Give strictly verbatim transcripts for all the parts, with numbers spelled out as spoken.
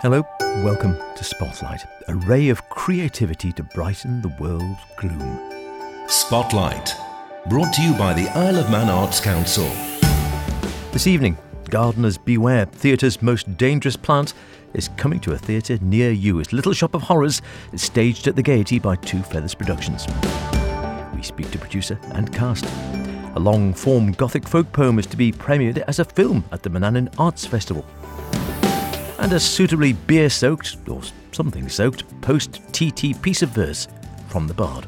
Hello, welcome to Spotlight, a ray of creativity to brighten the world's gloom. Spotlight, brought to you by the Isle of Man Arts Council. This evening, Gardeners Beware, theatre's most dangerous plant, is coming to a theatre near you. It's Little Shop of Horrors is staged at the Gaiety by Two Feathers Productions. We speak to producer and cast. A long-form Gothic folk poem is to be premiered as a film at the Manannan Arts Festival. And a suitably beer-soaked, or something-soaked, post-T T piece of verse from the Bard.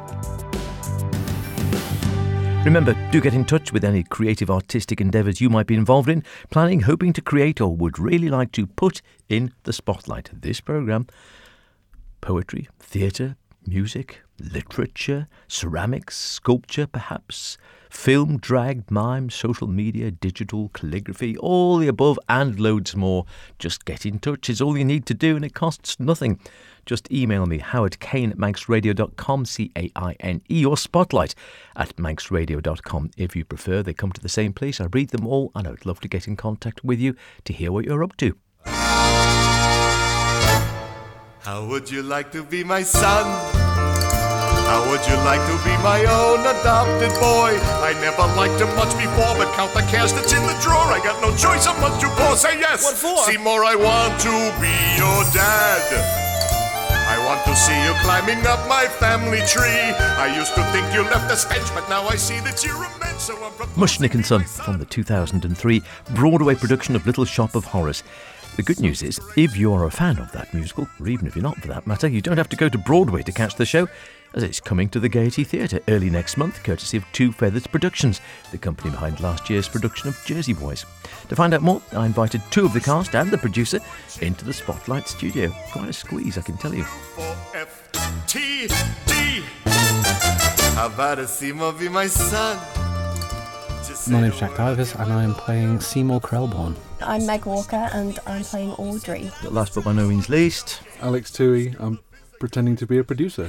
Remember, do get in touch with any creative artistic endeavours you might be involved in, planning, hoping to create, or would really like to put in the spotlight. This programme: poetry, theatre, music, literature, ceramics, sculpture perhaps, film, drag, mime, social media, digital, calligraphy, all the above and loads more. Just get in touch is all you need to do, and it costs nothing. Just email me, Howard Kane at manx radio dot com, C A I N E, or Spotlight at manx radio dot com if you prefer. They come to the same place. I read them all, and I would love to get in contact with you to hear what you're up to. How would you like to be my son? How would you like to be my own adopted boy? I never liked him much before, but count the cash that's in the drawer. I got no choice, I'm much too poor. Say yes. What for? Seymour, I want to be your dad. I want to see you climbing up my family tree. I used to think you left a stench, but now I see that you're a man, so I'm Mushnick and Son from the two thousand three Broadway production of Little Shop of Horrors. The good news is, if you're a fan of that musical, or even if you're not for that matter, you don't have to go to Broadway to catch the show, as it's coming to the Gaiety Theatre early next month, courtesy of Two Feathers Productions, the company behind last year's production of Jersey Boys. To find out more, I invited two of the cast and the producer into the Spotlight studio. Quite a squeeze, I can tell you. F T D. How about a Seymour be my son? My name's Jack Divers and I'm playing Seymour Krelborn. I'm Meg Walker and I'm playing Audrey. Last but by no means least, Alex Toohey. I'm pretending to be a producer.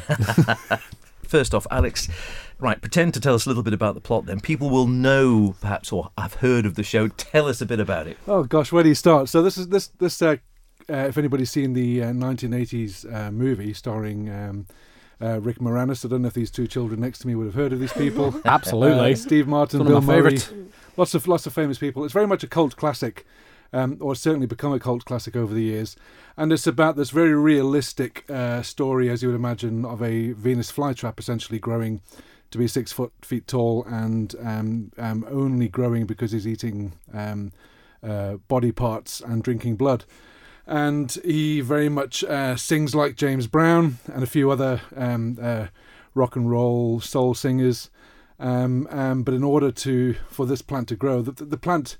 First off, Alex, right, pretend to tell us a little bit about the plot then. People will know, perhaps, or have heard of the show. Tell us a bit about it. Oh gosh, where do you start? So this is this this. Uh, uh, if anybody's seen the uh, nineteen eighties uh, movie starring um, uh, Rick Moranis, I don't know if these two children next to me would have heard of these people. Absolutely, uh, Steve Martin, One Bill of my Murray, favourites. lots of lots of famous people. It's very much a cult classic. Um, or certainly become a cult classic over the years. And it's about this very realistic uh, story, as you would imagine, of a Venus flytrap essentially growing to be six foot feet tall and um, um, only growing because he's eating um, uh, body parts and drinking blood. And he very much uh, sings like James Brown and a few other um, uh, rock and roll soul singers. Um, um, but in order to for this plant to grow, the, the plant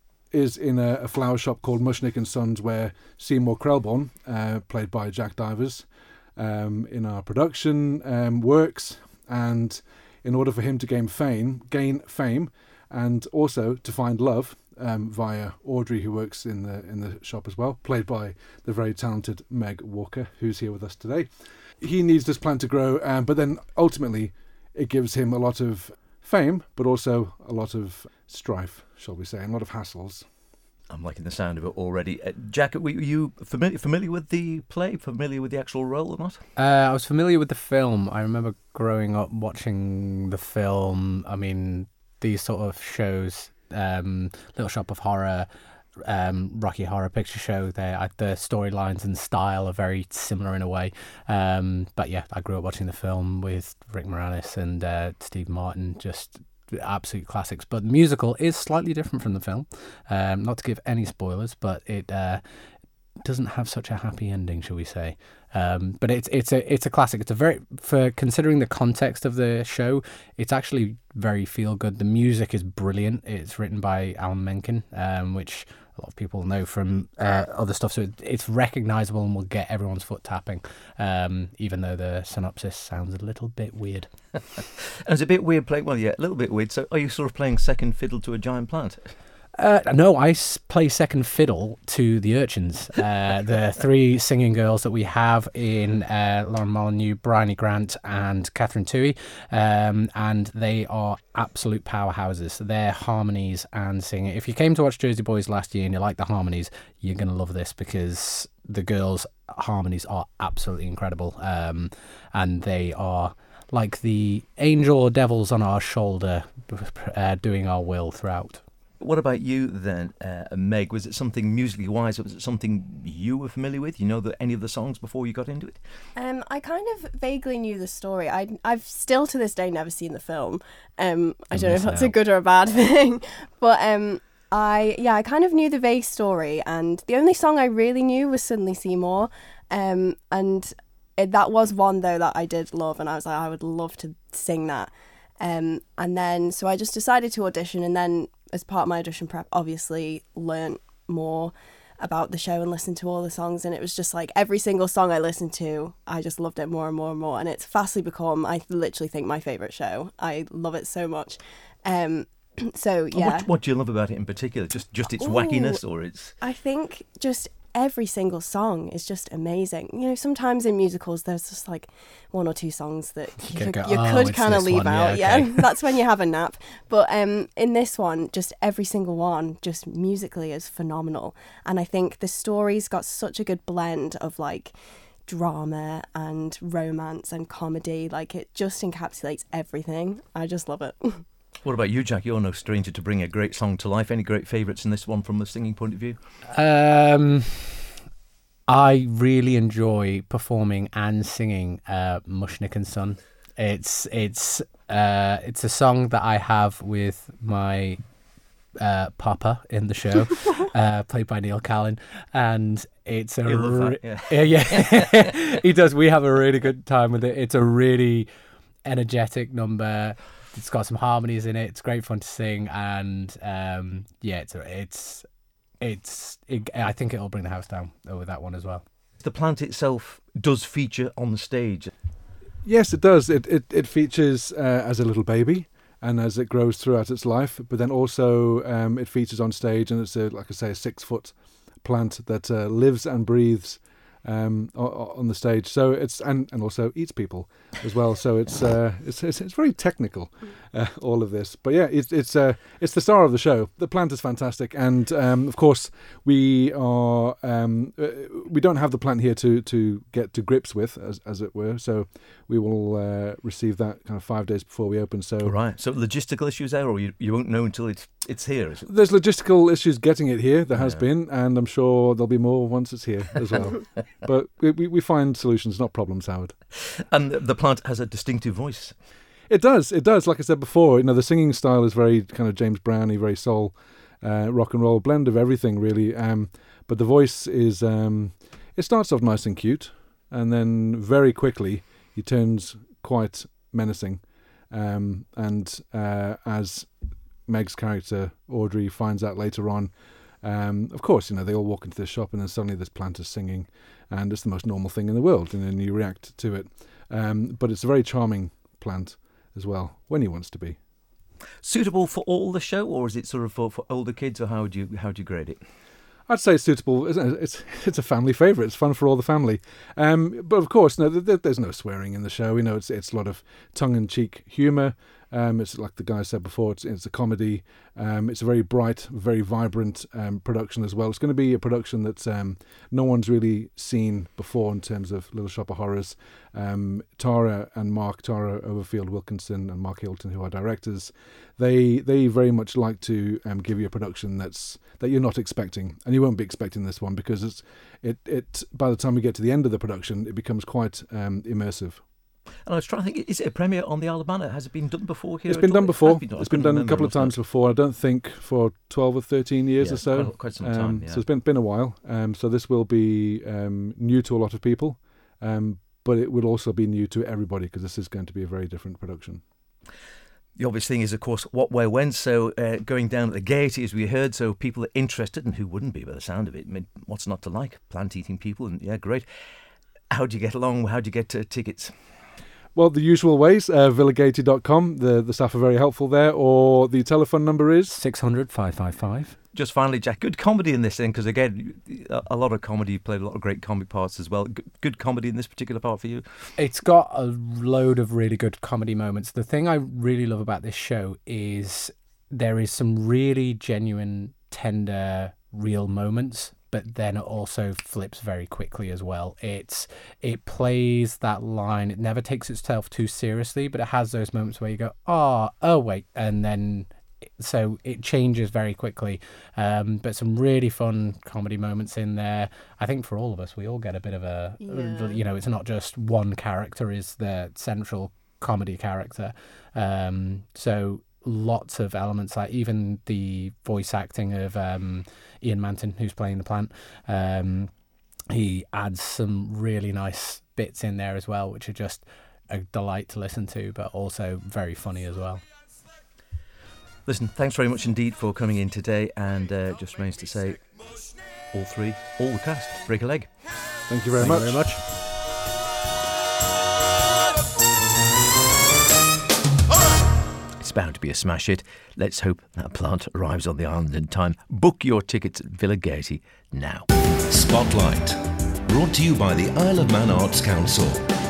is in a, a flower shop called Mushnick and Sons, where Seymour Krelborn, uh, played by Jack Divers, um, in our production, um, works. And in order for him to gain fame, gain fame, and also to find love um, via Audrey, who works in the in the shop as well, played by the very talented Meg Walker, who's here with us today. He needs this plant to grow, um, but then ultimately it gives him a lot of fame, but also a lot of strife, shall we say, and a lot of hassles. I'm liking the sound of it already. Uh, Jack, were you familiar familiar with the play? Familiar with the actual role or not? Uh, I was familiar with the film. I remember growing up watching the film. I mean, these sort of shows, um, Little Shop of Horror, um, Rocky Horror Picture Show, the storylines and style are very similar in a way. Um, but yeah, I grew up watching the film with Rick Moranis and uh, Steve Martin, just absolute classics. But the musical is slightly different from the film. Um, not to give any spoilers, but it uh, doesn't have such a happy ending, shall we say. Um, but it's it's a it's a classic. It's a very, for considering the context of the show, it's actually very feel good. The music is brilliant. It's written by Alan Menken, um, which a lot of people know from uh, other stuff, so it, it's recognisable and will get everyone's foot tapping, um, even though the synopsis sounds a little bit weird. And it's a bit weird playing, well, yeah, a little bit weird. So are you sort of playing second fiddle to a giant plant? Uh, no, I s- play second fiddle to the urchins, uh, the three singing girls that we have in uh, Lauren Molyneux, Bryony Grant and Catherine Toohey, um, and they are absolute powerhouses. Their harmonies and singing. If you came to watch Jersey Boys last year and you like the harmonies, you're going to love this, because the girls' harmonies are absolutely incredible, um, and they are like the angel or devils on our shoulder, uh, doing our will throughout. What about you then, uh, Meg? Was it something musically wise, or was it something you were familiar with? You know the, any of the songs before you got into it? Um, I kind of vaguely knew the story. I, I've still to this day never seen the film. Um, I don't know if that's a good or a bad thing, but um, I yeah, I kind of knew the vague story, and the only song I really knew was Suddenly Seymour, um, and it, that was one though that I did love, and I was like, I would love to sing that. Um, and then so I just decided to audition, and then as part of my audition prep, obviously learnt more about the show and listened to all the songs, and it was just like every single song I listened to, I just loved it more and more and more, and it's fastly become, I literally think, my favourite show. I love it so much. Um, so yeah. What, what do you love about it in particular? Just just its Ooh, wackiness, or its? I think just every single song is just amazing. You know, sometimes in musicals there's just like one or two songs that you, You could, go, you "Oh, could it's kind of this leave one, out. yeah, Yeah, okay." that's when you have a nap. But um, in this one, just every single one, just musically is phenomenal. And I think the story's got such a good blend of like drama and romance and comedy. Like it just encapsulates everything. I just love it. What about you, Jack? You're no stranger to bring a great song to life. Any great favourites in this one from a singing point of view? Um, I really enjoy performing and singing uh, Mushnik and Son. It's it's uh, it's a song that I have with my uh, papa in the show, uh, played by Neil Callan, and it's a You love re- that, yeah. yeah, yeah. He does. We have a really good time with it. It's a really energetic number. It's got some harmonies in it. It's great fun to sing, and um, yeah, it's it's it's. It, I think it'll bring the house down with that one as well. The plant itself does feature on the stage. Yes, it does. It it, it features uh, as a little baby and as it grows throughout its life, but then also um, it features on stage, and it's a, like I say, a six foot plant that uh, lives and breathes um, on the stage. So it's and, and also eats people as well. So it's uh, it's, it's it's very technical, uh, all of this. But yeah, it's it's uh, it's the star of the show. The plant is fantastic, and um, of course we are um, uh, we don't have the plant here to, to get to grips with, as as it were. So we will uh, receive that kind of five days before we open. So Right. So logistical issues there, or you you won't know until it's it's here, is it? there's logistical issues getting it here. There has Yeah. been, and I'm sure there'll be more once it's here as well. But we, we we find solutions, not problems, Howard. And the plant has a distinctive voice. It does, it does. Like I said before, you know, the singing style is very kind of James Browny, very soul, uh, rock and roll, blend of everything really. Um, but the voice is, um, it starts off nice and cute, and then very quickly he turns quite menacing. Um, and uh, as Meg's character Audrey finds out later on, um, of course, you know, they all walk into this shop, and then suddenly this plant is singing, and it's the most normal thing in the world, and then you react to it. Um, but it's a very charming plant as well, when he wants to be. Suitable for all the show, or is it sort of for, for older kids, or how would you how do you grade it? I'd say it's suitable. It's it's, it's a family favourite. It's fun for all the family. Um, but of course, no, there, there's no swearing in the show. You know, it's it's a lot of tongue-in-cheek humour. Um, it's like the guy said before. It's it's a comedy. Um, it's a very bright, very vibrant um, production as well. It's going to be a production that um, no one's really seen before in terms of Little Shop of Horrors. Um, Tara and Mark, Tara Overfield Wilkinson and Mark Hilton, who are directors, they they very much like to um, give you a production that's that you're not expecting, and you won't be expecting this one because it's it it by the time we get to the end of the production, it becomes quite um, immersive. And I was trying to think, is it a premiere on the Isle of Man? Has it been done before here? It's at been all? done It before. has been done. I It's been couldn't done a remember, couple of wasn't times before. I don't think for twelve or thirteen years Yeah, or so. quite- quite some Um, time, yeah. So it's been been a while. Um, so this will be um, new to a lot of people, um, but it will also be new to everybody because this is going to be a very different production. The obvious thing is, of course, what, where, when. So uh, going down at the Gaiety, as we heard, so people are interested, and who wouldn't be by the sound of it? I mean, what's not to like? Plant-eating people, and yeah, great. How do you get along? How do you get uh, tickets? Well, the usual ways, uh, villa gaiety dot com, the, the staff are very helpful there, or the telephone number is... six hundred, five five five. Just finally, Jack, good comedy in this thing, because again, a, a lot of comedy, you played a lot of great comedy parts as well. Good, good comedy in this particular part for you? It's got a load of really good comedy moments. The thing I really love about this show is there is some really genuine, tender, real moments but then it also flips very quickly as well. It's it plays that line. It never takes itself too seriously, but it has those moments where you go, oh, oh wait, and then so it changes very quickly. Um, but some really fun comedy moments in there. I think for all of us, we all get a bit of a, Yeah. you know, it's not just one character is the central comedy character. Um, so lots of elements, like even the voice acting of um, Ian Manton, who's playing the plant. Um, he adds some really nice bits in there as well, which are just a delight to listen to, but also very funny as well. Listen, thanks very much indeed for coming in today, and uh, just remains to say, all three, all the cast, break a leg. Thank you very Thank much. you very much. It's bound to be a smash hit. Let's hope that plant arrives on the island in time. Book your tickets at Villa Gaiety now. Spotlight. Brought to you by the Isle of Man Arts Council.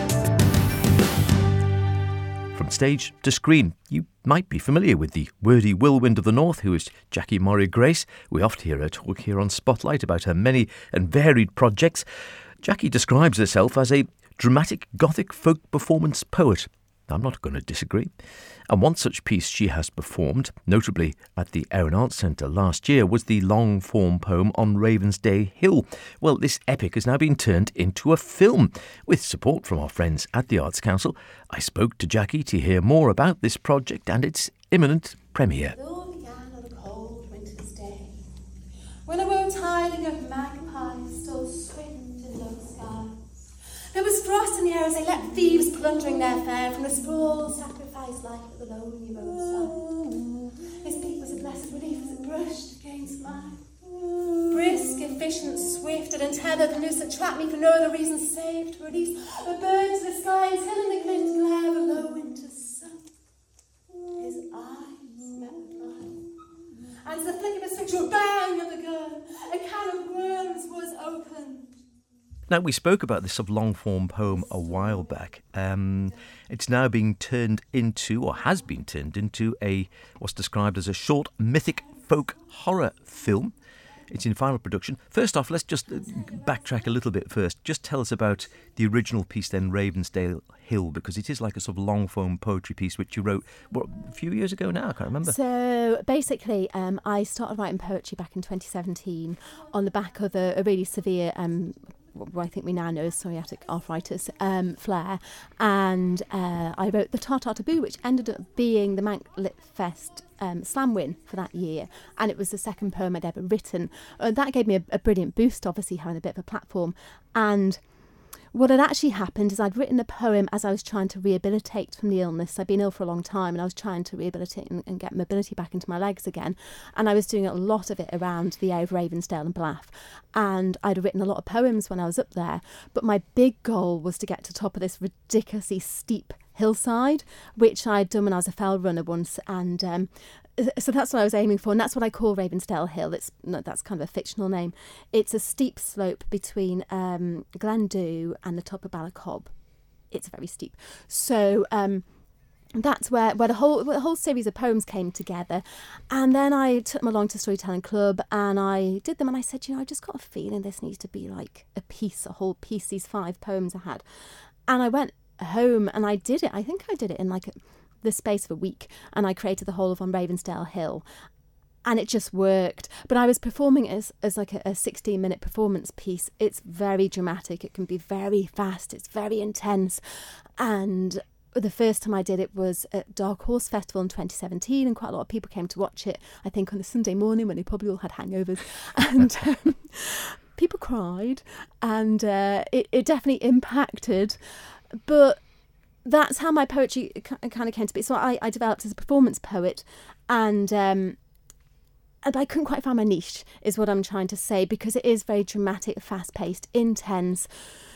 From stage to screen, you might be familiar with the wordy whirlwind of the north, who is Jackie Murray Grace. We often hear her talk here on Spotlight about her many and varied projects. Jackie describes herself as a dramatic Gothic folk performance poet. I'm not going to disagree. And one such piece she has performed, notably at the Erin Arts Centre last year, was the long-form poem on Ravensday Hill. Well, this epic has now been turned into a film. With support from our friends at the Arts Council, I spoke to Jackie to hear more about this project and its imminent premiere. It all began on a cold winter's day, when a woe tiding of magpies stole swift in low skies. There was frost in the air as they let thieves plundering their fare from the sprawl sacrifice life of the lonely roadside. His beak was a blessed relief as it brushed against mine. Brisk, efficient, swift, and untethered the noose that trapped me for no other reason save to release a bird to the sky until in the glint glare of a low winter's sun his eyes met with mine. And as the flick of a switch or bang of the gun, a can of worms was opened. Now, we spoke about this sort of long-form poem a while back. Um, it's now being turned into, or has been turned into, a what's described as a short mythic folk horror film. It's in final production. First off, let's just backtrack a little bit first. Just tell us about the original piece then, Ravensdale Hill, because it is like a sort of long-form poetry piece which you wrote, what, a few years ago now? I can't remember. So basically, um, I started writing poetry back in twenty seventeen on the back of a, a really severe... Um, what I think we now know as psoriatic arthritis, um, flare, and uh, I wrote The Tartar Taboo, which ended up being the Manc Lit Fest um, slam win for that year, and it was the second poem I'd ever written. Uh, that gave me a, a brilliant boost, obviously having a bit of a platform, and what had actually happened is I'd written a poem as I was trying to rehabilitate from the illness. I'd been ill for a long time and I was trying to rehabilitate and, and get mobility back into my legs again. And I was doing a lot of it around the area of Ravensdale and Bluff. And I'd written a lot of poems when I was up there. But my big goal was to get to the top of this ridiculously steep hillside, which I'd done when I was a fell runner once. And um, so that's what I was aiming for, and that's what I call Ravensdale Hill. It's no, that's kind of a fictional name. It's a steep slope between um, Glendu and the top of Ballacob. It's very steep. So um, that's where, where the whole the whole series of poems came together. And then I took them along to Storytelling Club and I did them, and I said, you know, I just got a feeling this needs to be like a piece, a whole piece, these five poems I had. And I went home and I did it. I think I did it in like a, the space of a week, and I created the whole of On Ravensdale Hill, and it just worked. But I was performing as as like a, a sixteen minute performance piece. It's very dramatic, it can be very fast, it's very intense. And the first time I did it was at Dark Horse Festival in twenty seventeen, and quite a lot of people came to watch it, I think on a Sunday morning when they probably all had hangovers. And um, people cried, and uh, it, it definitely impacted. But that's how my poetry kind of came to be. So I, I developed as a performance poet, and um, and I couldn't quite find my niche, is what I'm trying to say, because it is very dramatic, fast-paced, intense.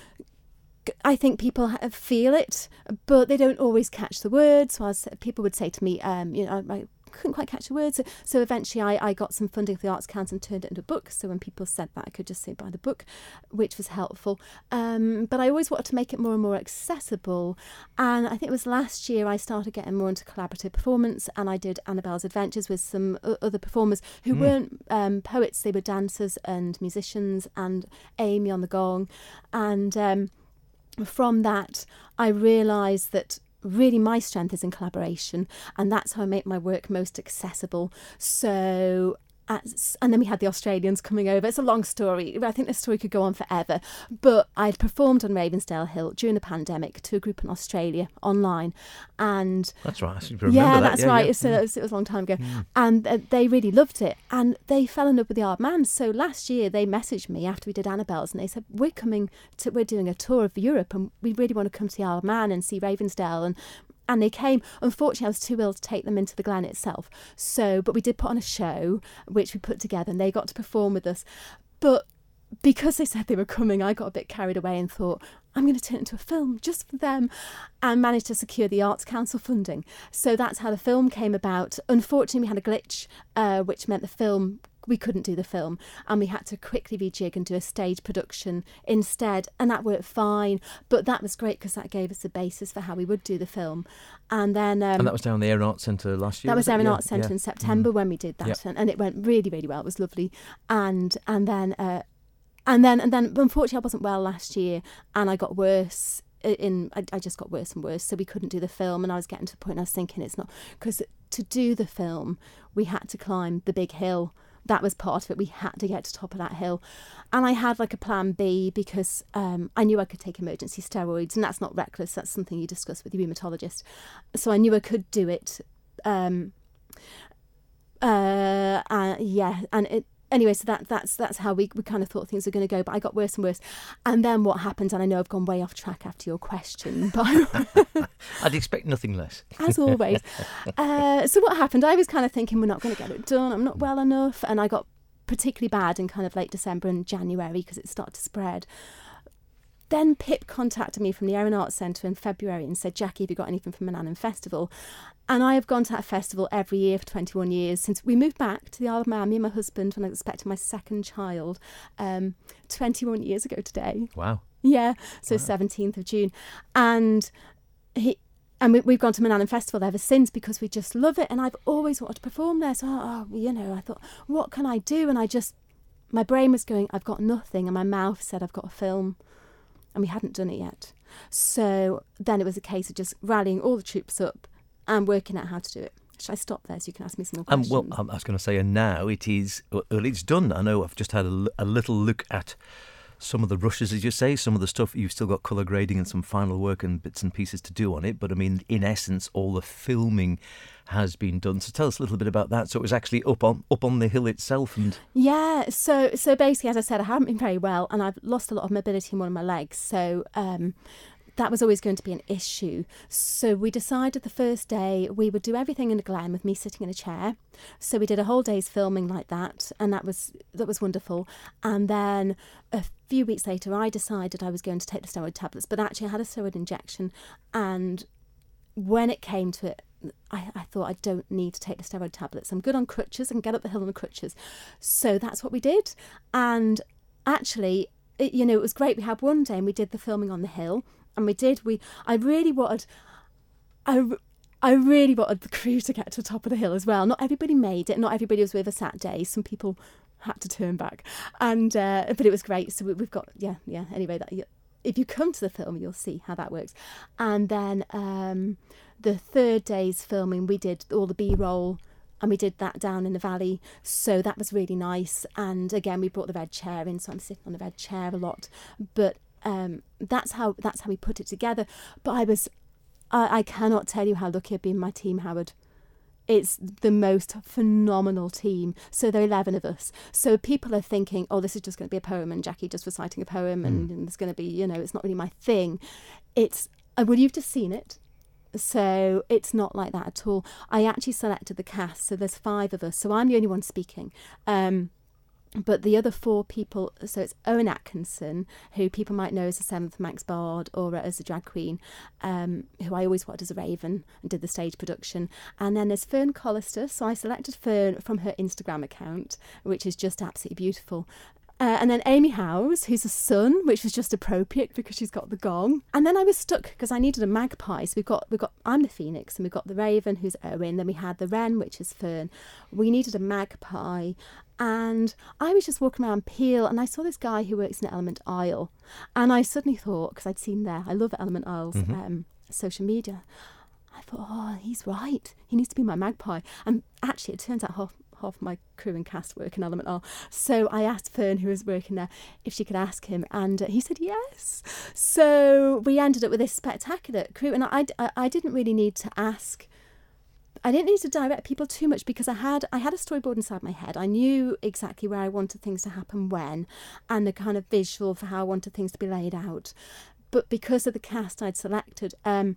I think people feel it, but they don't always catch the words. So I was, people would say to me, um, you know, I, couldn't quite catch a word. So, so eventually I, I got some funding for the Arts Council and turned it into a book. So when people said that, I could just say buy the book, which was helpful. Um, but I always wanted to make it more and more accessible. And I think it was last year I started getting more into collaborative performance, and I did Annabelle's Adventures with some o- other performers who mm. weren't um, poets, they were dancers and musicians, and Amy on the gong. And um, from that, I realised that really my strength is in collaboration, and that's how I make my work most accessible. So As, and then we had the Australians coming over. It's a long story. I think this story could go on forever. But I'd performed on Ravensdale Hill during the pandemic to a group in Australia online. And that's right. I seem to remember yeah, that. that's yeah, right. Yeah. So it was, it was a long time ago. Mm. And uh, they really loved it. And they fell in love with the Art Man. So last year they messaged me after we did Annabelle's, and they said, we're coming to, we're doing a tour of Europe, and we really want to come to the Art Man and see Ravensdale. And And they came. Unfortunately, I was too ill to take them into the Glen itself. So, but we did put on a show, which we put together, and they got to perform with us. But because they said they were coming, I got a bit carried away and thought, I'm going to turn it into a film just for them, and managed to secure the Arts Council funding. So that's how the film came about. Unfortunately, we had a glitch, uh, which meant the film, we couldn't do the film, and we had to quickly rejig and do a stage production instead, and that worked fine. But that was great because that gave us a basis for how we would do the film. And then um, and that was down the Air Arts Centre last year. That was, was Air yeah, Arts Centre yeah. in September mm. when we did that, yep. and, and it went really, really well. It was lovely. And and then uh, and then and then unfortunately I wasn't well last year, and I got worse. In I, I just got worse and worse, so we couldn't do the film, and I was getting to the point I was thinking it's not, because to do the film we had to climb the big hill. That was part of it. We had to get to the top of that hill. And I had like a plan B because um, I knew I could take emergency steroids, and that's not reckless. That's something you discuss with your rheumatologist. So I knew I could do it. Um, uh, uh, yeah, and it, anyway, so that that's that's how we, we kind of thought things were going to go. But I got worse and worse. And then what happened, and I know I've gone way off track after your question, but I'd expect nothing less. As always. Uh, so what happened? I was kind of thinking we're not going to get it done. I'm not well enough. And I got particularly bad in kind of late December and January because it started to spread. Then Pip contacted me from the Erin Arts Centre in February and said, Jackie, have you got anything from Manannan Festival? And I have gone to that festival every year for twenty-one years since we moved back to the Isle of Man, me and my husband, when I was expecting my second child, um, twenty-one years ago today. Wow. Yeah, so wow. seventeenth of June. And he... And we, we've gone to Manannan Festival ever since because we just love it. And I've always wanted to perform there. So, oh, you know, I thought, what can I do? And I just, my brain was going, I've got nothing. And my mouth said, I've got a film. And we hadn't done it yet. So then it was a case of just rallying all the troops up and working out how to do it. Should I stop there so you can ask me some more Um, questions? well, I was going to say, and now it is, well, it's done. I know I've just had a, a little look at some of the rushes, as you say, some of the stuff. You've still got colour grading and some final work and bits and pieces to do on it. But I mean, in essence, all the filming has been done. So tell us a little bit about that. So it was actually up on up on the hill itself, and yeah. So so basically, as I said, I haven't been very well, and I've lost a lot of mobility in one of my legs. So um, that was always going to be an issue. So we decided the first day we would do everything in the Glen with me sitting in a chair. So we did a whole day's filming like that, and that was that was wonderful. And then a few weeks later, I decided I was going to take the steroid tablets, but actually I had a steroid injection, and when it came to it, I, I thought I don't need to take the steroid tablets. I'm good on crutches. I can get up the hill on the crutches. So that's what we did. And actually, it, you know, it was great. We had one day and we did the filming on the hill. And we did, we, I really wanted, I, I really wanted the crew to get to the top of the hill as well. Not everybody made it. Not everybody was with us that day. Some people had to turn back. And, uh, but it was great. So we, we've got, yeah, yeah. Anyway, that if you come to the film, you'll see how that works. And then um, the third day's filming, we did all the B-roll, and we did that down in the valley. So that was really nice. And again, we brought the red chair in, so I'm sitting on the red chair a lot. But um, that's how that's how we put it together. But I was, I, I cannot tell you how lucky I've been. My team, Howard. It's the most phenomenal team. So there are eleven of us. So people are thinking, oh, this is just going to be a poem and Jackie just reciting a poem and, mm. and it's going to be, you know, it's not really my thing. It's, uh, well, you've just seen it. So it's not like that at all. I actually selected the cast. So there's five of us. So I'm the only one speaking. Um, But the other four people, so it's Owen Atkinson, who people might know as the Seventh Manx Bard or as a drag queen, um, who I always watched as a Raven and did the stage production. And then there's Fern Collister. So I selected Fern from her Instagram account, which is just absolutely beautiful. Uh, and then Amy Howes, who's a son, which was just appropriate because she's got the gong. And then I was stuck because I needed a magpie. So we've got, we've got, I'm the Phoenix, and we've got the Raven, who's Owen. Then we had the Wren, which is Fern. We needed a magpie. And I was just walking around Peel, and I saw this guy who works in Element Isle. And I suddenly thought, because I'd seen there, I love Element Isle's mm-hmm. um, social media. I thought, oh, he's right. He needs to be my magpie. And actually, it turns out half, half my crew and cast work in Element Isle. So I asked Fern, who was working there, if she could ask him. And uh, he said yes. So we ended up with this spectacular crew. And I, I, I didn't really need to ask... I didn't need to direct people too much because I had I had a storyboard inside my head. I knew exactly where I wanted things to happen when, and the kind of visual for how I wanted things to be laid out. But because of the cast I'd selected, um,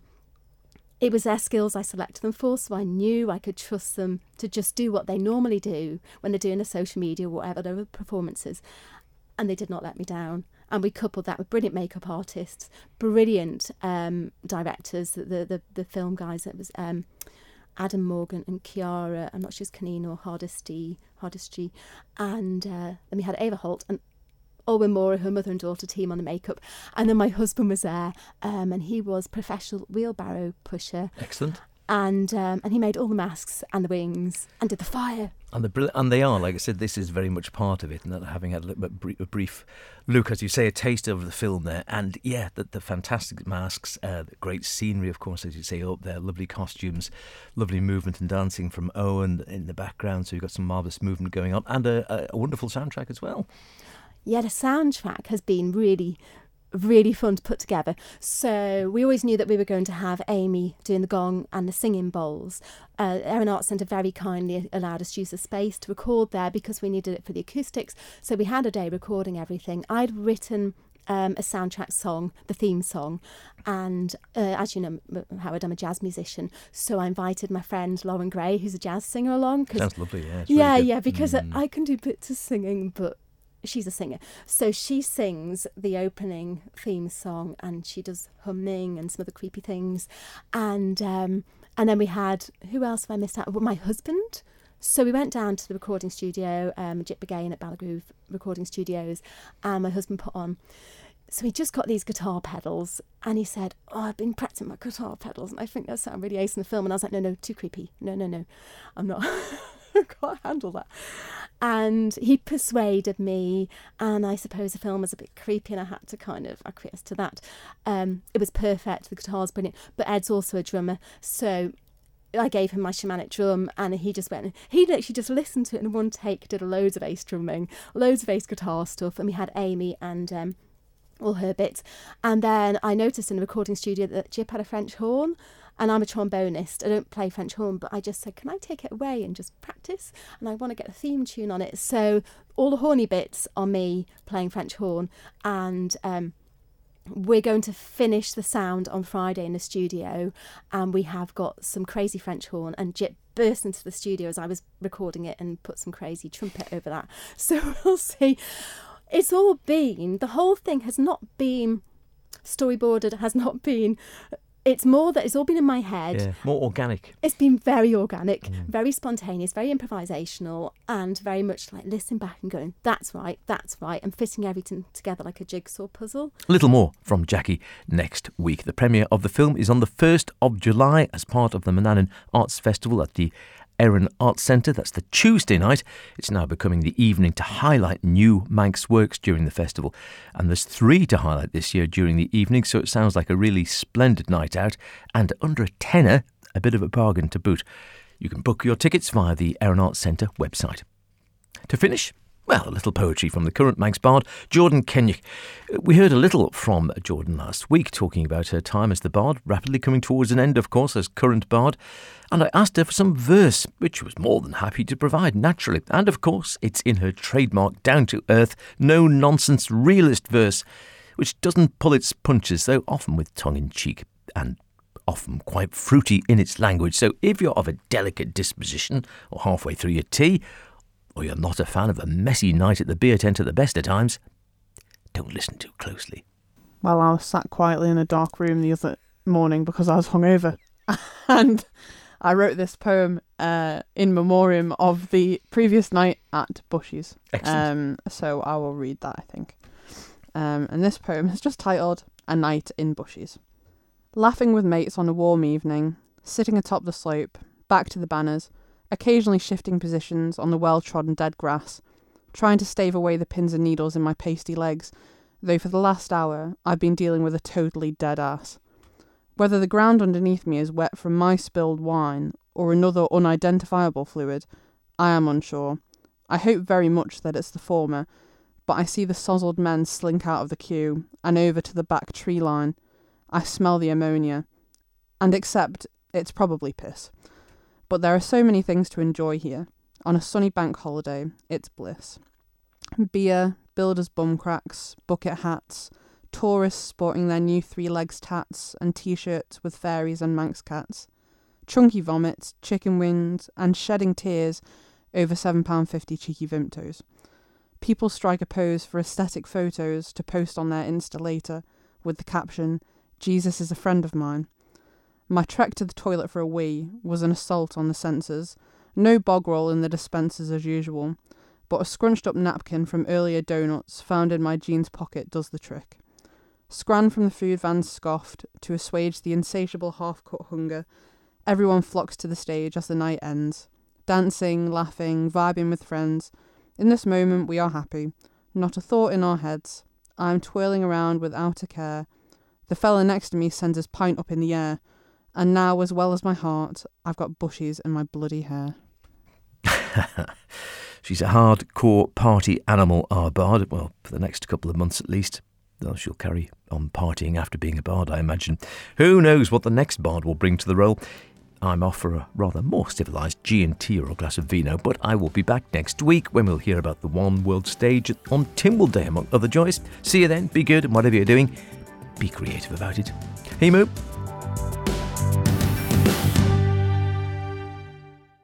it was their skills I selected them for, so I knew I could trust them to just do what they normally do when they're doing a social media or whatever, their performances. And they did not let me down. And we coupled that with brilliant makeup artists, brilliant um, directors, the, the the film guys. That was um, Adam Morgan and Kiara, I'm not sure it's Canine or Hardesty, Hardesty. And uh, then we had Ava Holt and Olwen Mora, her mother and daughter team on the makeup. And then my husband was there, um, and he was professional wheelbarrow pusher. Excellent. And um, and he made all the masks and the wings and did the fire. And, the, and they are, like I said, this is very much part of it. And that having had a, little bit brief, a brief look, as you say, a taste of the film there. And yeah, the, the fantastic masks, uh, the great scenery, of course, as you say, up there, lovely costumes, lovely movement and dancing from Owen in the background. So you've got some marvellous movement going on, and a, a wonderful soundtrack as well. Yeah, the soundtrack has been really... really fun to put together. So we always knew that we were going to have Amy doing the gong and the singing bowls. Uh, Erin Arts Centre very kindly allowed us to use the space to record there because we needed it for the acoustics. So we had a day recording everything. I'd written um, a soundtrack song, the theme song, and uh, as you know, Howard, I'm a jazz musician, so I invited my friend Lauren Gray, who's a jazz singer, along. Sounds lovely, yeah. It's yeah, really yeah, because mm. I can do bits of singing, but she's a singer. So she sings the opening theme song, and she does humming and some other creepy things. And um, and then we had, who else have I missed out? Well, my husband. So we went down to the recording studio, um, Jip Bagain at Ballagroove Recording Studios, and my husband put on. So he just got these guitar pedals, and he said, oh, I've been practicing my guitar pedals, and I think they'll sound really ace in the film. And I was like, no, no, too creepy. No, no, no, I'm not. I can't handle that. And he persuaded me, and I suppose the film was a bit creepy, and I had to kind of acquiesce to that. Um, it was perfect, the guitar's brilliant, but Ed's also a drummer, so I gave him my shamanic drum, and he just went, he literally just listened to it in one take, did loads of ace drumming, loads of ace guitar stuff, and we had Amy and um, all her bits. And then I noticed in the recording studio that Jip had a French horn, and I'm a trombonist. I don't play French horn, but I just said, can I take it away and just practice? And I want to get a theme tune on it. So all the horny bits are me playing French horn. And um, we're going to finish the sound on Friday in the studio. And we have got some crazy French horn. And Jip burst into the studio as I was recording it and put some crazy trumpet over that. So we'll see. It's all been, the whole thing has not been storyboarded, has not been... It's more that it's all been in my head. Yeah, more organic. It's been very organic, mm. very spontaneous, very improvisational, and very much like listening back and going, that's right, that's right, and fitting everything together like a jigsaw puzzle. A little more from Jackie next week. The premiere of the film is on the first of July as part of the Manannan Arts Festival at the Erin Arts Centre. That's the Tuesday night. It's now becoming the evening to highlight new Manx works during the festival. And there's three to highlight this year during the evening, so it sounds like a really splendid night out. And under a tenner, a bit of a bargain to boot. You can book your tickets via the Erin Arts Centre website. To finish, well, a little poetry from the current Manx bard, Jordan Kenyick. We heard a little from Jordan last week, talking about her time as the bard, rapidly coming towards an end, of course, as current bard. And I asked her for some verse, which she was more than happy to provide, naturally. And, of course, it's in her trademark, down-to-earth, no-nonsense realist verse, which doesn't pull its punches, though often with tongue-in-cheek and often quite fruity in its language. So if you're of a delicate disposition or halfway through your tea, or you're not a fan of a messy night at the beer tent at the best of times, don't listen too closely. Well, I was sat quietly in a dark room the other morning because I was hungover, and I wrote this poem uh, in memoriam of the previous night at Bushy's. Excellent. Um, so I will read that, I think. Um, and this poem is just titled A Night in Bushy's. Laughing with mates on a warm evening, sitting atop the slope, back to the banners, occasionally shifting positions on the well-trodden dead grass, trying to stave away the pins and needles in my pasty legs, though for the last hour I've been dealing with a totally dead ass. Whether the ground underneath me is wet from my spilled wine or another unidentifiable fluid, I am unsure. I hope very much that it's the former, but I see the sozzled men slink out of the queue and over to the back tree line. I smell the ammonia, and accept it's probably piss. But there are so many things to enjoy here. On a sunny bank holiday, it's bliss. Beer, builders' bum cracks, bucket hats, tourists sporting their new three legs tats and t-shirts with fairies and Manx cats, chunky vomits, chicken wings, and shedding tears over seven pounds fifty cheeky Vimtos. People strike a pose for aesthetic photos to post on their Insta later with the caption, "Jesus is a friend of mine." My trek to the toilet for a wee was an assault on the senses. No bog roll in the dispensers as usual, but a scrunched up napkin from earlier donuts found in my jeans pocket does the trick. Scran from the food van scoffed to assuage the insatiable half-cut hunger. Everyone flocks to the stage as the night ends. Dancing, laughing, vibing with friends. In this moment we are happy. Not a thought in our heads. I am twirling around without a care. The fella next to me sends his pint up in the air. And now, as well as my heart, I've got bushies in my bloody hair. She's a hardcore party animal, our bard. Well, for the next couple of months at least. Though she'll carry on partying after being a bard, I imagine. Who knows what the next bard will bring to the role? I'm off for a rather more civilised G and T or a glass of vino, but I will be back next week when we'll hear about the One World Stage on Tynwald Day, among other joys. See you then, be good, and whatever you're doing, be creative about it. Hey, Moo.